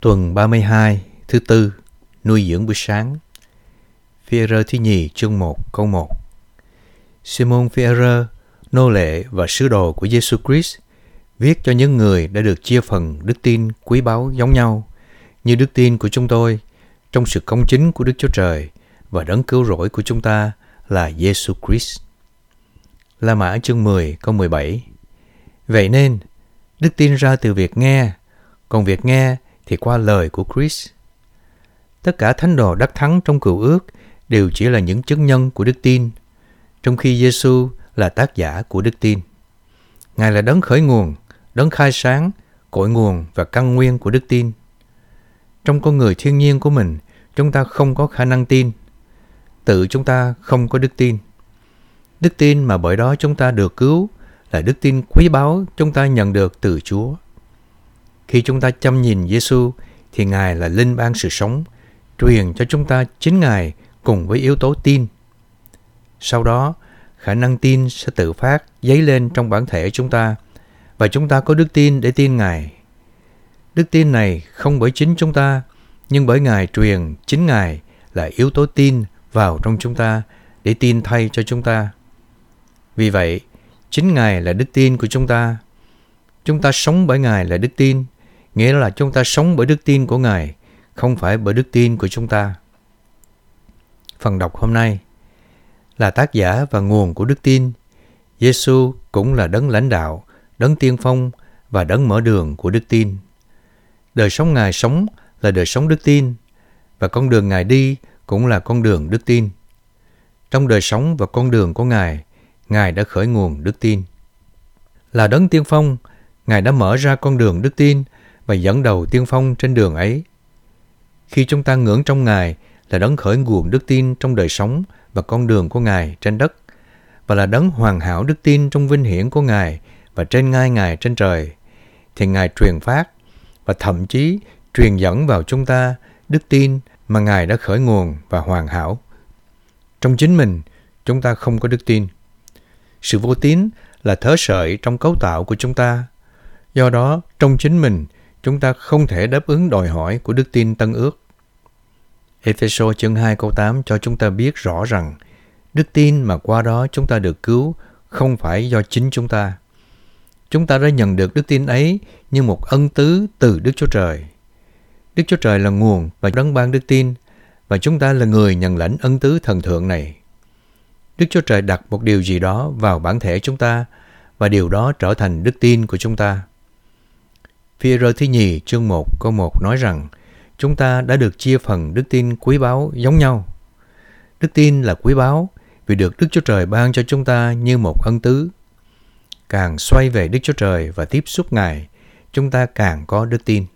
Tuần 32, thứ Tư, nuôi dưỡng buổi sáng. Phi-e-rơ thứ nhì, chương 1, câu 1. Simon Phi-e-rơ, nô lệ và sứ đồ của Giê-xu Christ, viết cho những người đã được chia phần đức tin quý báu giống nhau, như đức tin của chúng tôi, trong sự công chính của Đức Chúa Trời và đấng cứu rỗi của chúng ta là Giê-xu Christ. La Mã chương 10, câu 17. Vậy nên, đức tin ra từ việc nghe, còn việc nghe thì qua lời của Christ. Tất cả thánh đồ đắc thắng trong Cựu Ước đều chỉ là những chứng nhân của đức tin, trong khi Giê-xu là tác giả của đức tin. Ngài là đấng khởi nguồn, đấng khai sáng, cội nguồn và căn nguyên của đức tin. Trong con người thiên nhiên của mình, chúng ta không có khả năng tin. Tự chúng ta không có đức tin. Đức tin mà bởi đó chúng ta được cứu là đức tin quý báu chúng ta nhận được từ Chúa. Khi chúng ta chăm nhìn Giê-xu thì Ngài là linh ban sự sống, truyền cho chúng ta chính Ngài cùng với yếu tố tin. Sau đó, khả năng tin sẽ tự phát dấy lên trong bản thể chúng ta và chúng ta có đức tin để tin Ngài. Đức tin này không bởi chính chúng ta, nhưng bởi Ngài truyền chính Ngài là yếu tố tin vào trong chúng ta để tin thay cho chúng ta. Vì vậy, chính Ngài là đức tin của chúng ta. Chúng ta sống bởi Ngài là đức tin, nghĩa là chúng ta sống bởi đức tin của Ngài, không phải bởi đức tin của chúng ta. Phần đọc hôm nay là tác giả và nguồn của đức tin. Giê-xu cũng là đấng lãnh đạo, đấng tiên phong và đấng mở đường của đức tin. Đời sống Ngài sống là đời sống đức tin, và con đường Ngài đi cũng là con đường đức tin. Trong đời sống và con đường của Ngài, Ngài đã khởi nguồn đức tin. Là đấng tiên phong, Ngài đã mở ra con đường đức tin và dẫn đầu tiên phong trên đường ấy. Khi chúng ta ngưỡng trong Ngài là đấng khởi nguồn đức tin trong đời sống và con đường của Ngài trên đất, và là đấng hoàn hảo đức tin trong vinh hiển của Ngài và trên ngai Ngài trên trời, thì Ngài truyền phát và thậm chí truyền dẫn vào chúng ta đức tin mà Ngài đã khởi nguồn và hoàn hảo. Trong chính mình, chúng ta không có đức tin. Sự vô tín là thớ sợi trong cấu tạo của chúng ta. Do đó, trong chính mình, chúng ta không thể đáp ứng đòi hỏi của đức tin Tân Ước. Ê-phê-sô chương 2 câu 8 cho chúng ta biết rõ rằng đức tin mà qua đó chúng ta được cứu không phải do chính chúng ta. Chúng ta đã nhận được đức tin ấy như một ân tứ từ Đức Chúa Trời. Đức Chúa Trời là nguồn và đấng ban đức tin, và chúng ta là người nhận lãnh ân tứ thần thượng này. Đức Chúa Trời đặt một điều gì đó vào bản thể chúng ta, và điều đó trở thành đức tin của chúng ta. Phi-e-rơ thứ nhì chương 1 câu 1 nói rằng chúng ta đã được chia phần đức tin quý báu giống nhau. Đức tin là quý báu vì được Đức Chúa Trời ban cho chúng ta như một ân tứ. Càng xoay về Đức Chúa Trời và tiếp xúc Ngài, chúng ta càng có đức tin.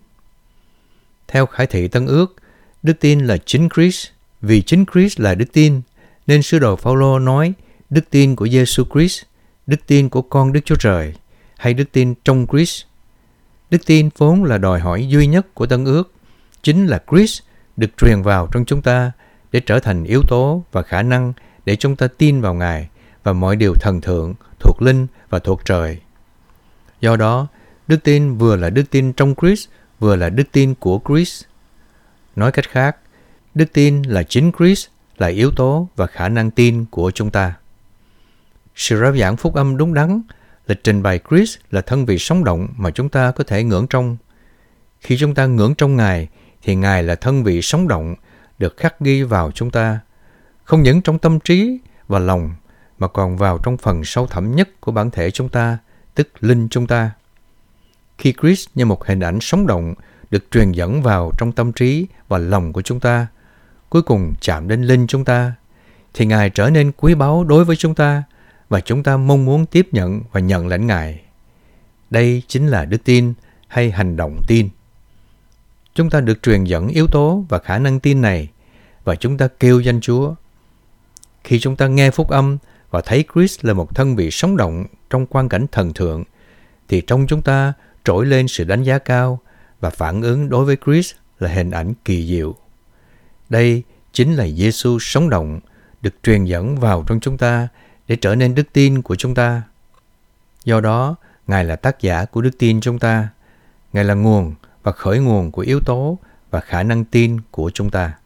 Theo Khải thị Tân Ước, đức tin là chính Christ. Vì chính Christ là đức tin, nên sứ đồ Phao-lô nói đức tin của Giê-xu Christ, đức tin của con Đức Chúa Trời, hay đức tin trong Christ. Đức tin vốn là đòi hỏi duy nhất của Tân Ước, chính là Christ được truyền vào trong chúng ta để trở thành yếu tố và khả năng để chúng ta tin vào Ngài và mọi điều thần thượng, thuộc linh và thuộc trời. Do đó, đức tin vừa là đức tin trong Christ, vừa là đức tin của Christ. Nói cách khác, đức tin là chính Christ, là yếu tố và khả năng tin của chúng ta. Sự rao giảng phúc âm đúng đắn là trình bày Christ là thân vị sống động mà chúng ta có thể ngưỡng trong. Khi chúng ta ngưỡng trong Ngài, thì Ngài là thân vị sống động được khắc ghi vào chúng ta, không những trong tâm trí và lòng, mà còn vào trong phần sâu thẳm nhất của bản thể chúng ta, tức linh chúng ta. Khi Christ như một hình ảnh sống động được truyền dẫn vào trong tâm trí và lòng của chúng ta, cuối cùng chạm đến linh chúng ta, thì Ngài trở nên quý báu đối với chúng ta, và chúng ta mong muốn tiếp nhận và nhận lãnh Ngài. Đây chính là đức tin hay hành động tin. Chúng ta được truyền dẫn yếu tố và khả năng tin này, và chúng ta kêu danh Chúa. Khi chúng ta nghe phúc âm và thấy Christ là một thân vị sống động trong quang cảnh thần thượng, thì trong chúng ta trỗi lên sự đánh giá cao và phản ứng đối với Christ là hình ảnh kỳ diệu. Đây chính là Giê-xu sống động, được truyền dẫn vào trong chúng ta để trở nên đức tin của chúng ta. Do đó, Ngài là tác giả của đức tin chúng ta. Ngài là nguồn và khởi nguồn của yếu tố và khả năng tin của chúng ta.